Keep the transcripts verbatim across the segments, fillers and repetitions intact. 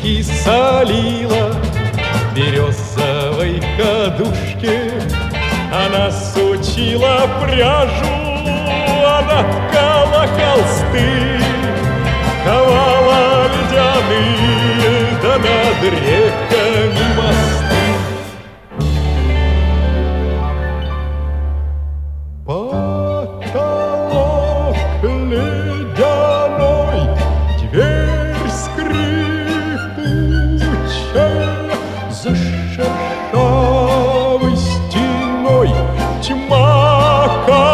спички солила в березовой кадушке. Она сучила пряжу, она ткала холсты, ковала ледяные, да над реками мосты. Потолок ледяной, дверь скрипучая, за шершавой стеной тьма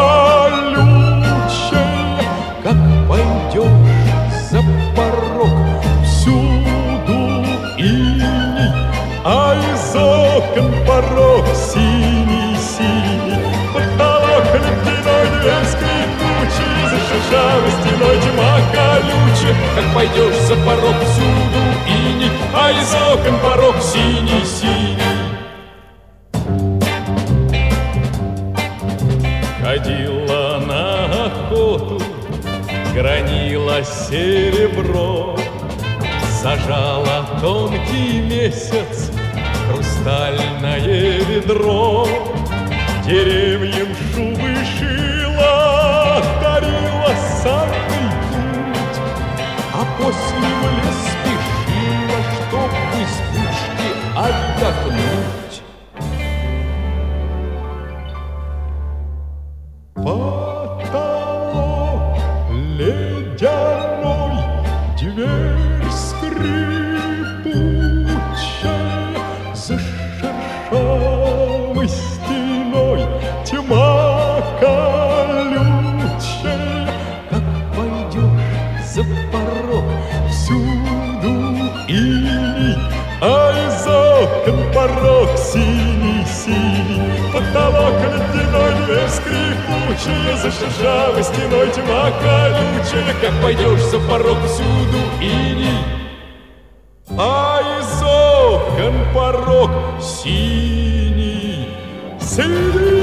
колючая. Как пойдешь за порог, всюду иней, а из окон порог синий-синий. Потолок ледяной, дверь скрипучая, за шершавой стеной тьма колючая. Как пойдешь за порог, всюду иней, а из окон порог синий-синий. Ходила на охоту, гранила серебро, зажала тонкий месяц хрустальное ведро. Деревьям шубы шила, дарила санный путь, а после в лес спешила, чтоб в избушке отдохнуть. Потолок ледяной, дверь скрипучая, за шершавой стеной тьма колючая. Как пойдешь за порог, всюду иней, а из окон порог синий-синий. Потолок ледяной, дверь скрипучая, за шершавой стеной тьма колючая. Как пойдешь за порог, всюду иней, а из окон порог синий-синий.